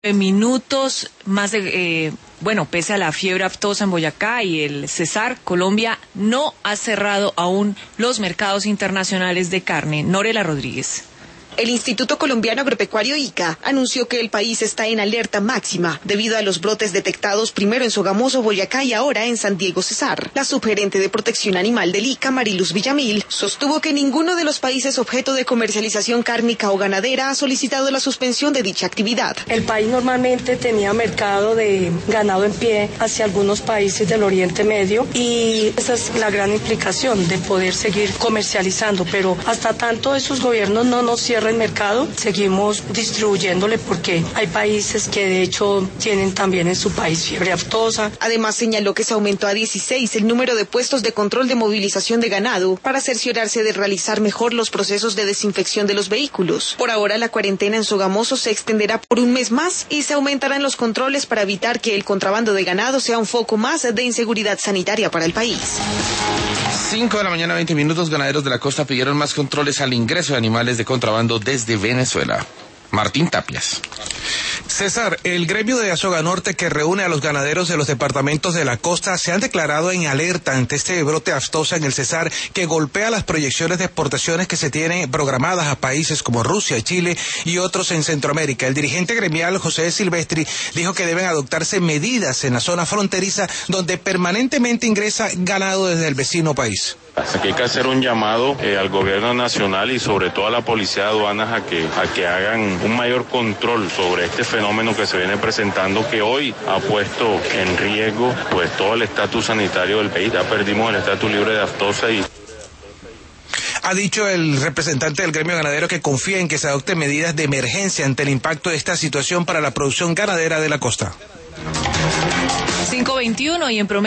Minutos más de, pese a la fiebre aftosa en Boyacá y el cesar, Colombia no ha cerrado aún los mercados internacionales de carne. Norela Rodríguez. El Instituto Colombiano Agropecuario ICA anunció que el país está en alerta máxima debido a los brotes detectados primero en Sogamoso, Boyacá y ahora en San Diego Cesar. La subgerente de Protección Animal del ICA, Mariluz Villamil, sostuvo que ninguno de los países objeto de comercialización cárnica o ganadera ha solicitado la suspensión de dicha actividad. El país normalmente tenía mercado de ganado en pie hacia algunos países del Oriente Medio y esa es la gran implicación de poder seguir comercializando, pero hasta tanto esos gobiernos no nos cierran el mercado, seguimos distribuyéndole porque hay países que de hecho tienen también en su país fiebre aftosa. Además señaló que se aumentó a 16 el número de puestos de control de movilización de ganado para cerciorarse de realizar mejor los procesos de desinfección de los vehículos. Por ahora la cuarentena en Sogamoso se extenderá por un mes más y se aumentarán los controles para evitar que el contrabando de ganado sea un foco más de inseguridad sanitaria para el país. 5 de la mañana, 20 minutos. Ganaderos de la costa pidieron más controles al ingreso de animales de contrabando desde Venezuela. Martín Tapias. César, el gremio de Azoganorte que reúne a los ganaderos de los departamentos de la costa se han declarado en alerta ante este brote aftosa en el Cesar que golpea las proyecciones de exportaciones que se tienen programadas a países como Rusia, Chile y otros en Centroamérica. El dirigente gremial José Silvestri dijo que deben adoptarse medidas en la zona fronteriza donde permanentemente ingresa ganado desde el vecino país. Aquí hay que hacer un llamado al gobierno nacional y sobre todo a la policía de aduanas a que hagan un mayor control sobre este fenómeno que se viene presentando, que hoy ha puesto en riesgo pues todo el estatus sanitario del país. Ya perdimos el estatus libre de aftosa y... Ha dicho el representante del gremio ganadero que confía en que se adopten medidas de emergencia ante el impacto de esta situación para la producción ganadera de la costa. 5:21 y en promedio